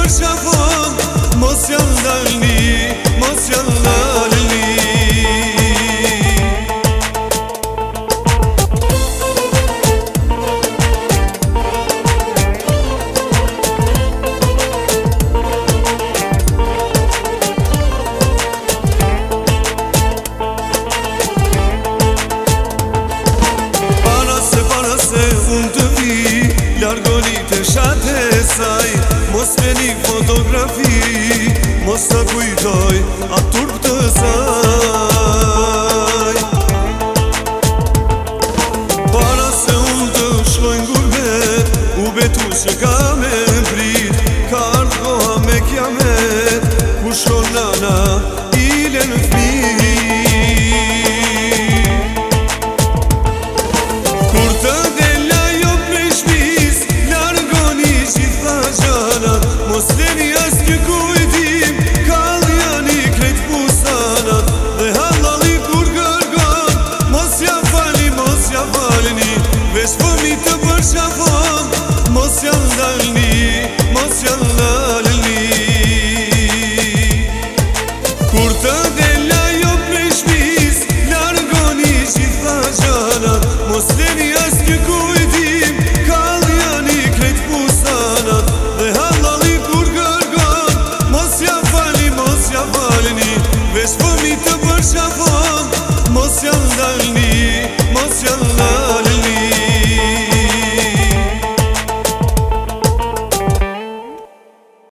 shafon, mos janë dalni, mos janë dalni. Para se unë të vi, largoni të shatë e saj, mos veni fotografi, mos të kujtoj atë turp të saj. Para se unë të shlojnë gurbet, u betu që ka me prit, ka ardhë koha me kiamet, ku shkon nana, ile në fmi. Kur të dela jo prej shpis, largoni gjitha gjanat, mos leni as një kujtim, kallë janë i krejt pusanat, dhe halali kur gërgon, mos ja falni, veç fëmi të përshafon, mos janë dalni, mos janë dalni. Kur të dela jo prej shpis, largoni gjitha gjanat, mos leni as një kujtim, kallë janë i krejt pusanat, dhe halali kur gërgon, mos ja falni, veç fëmi të përshafon, mos janë dalni, mos janë dalni.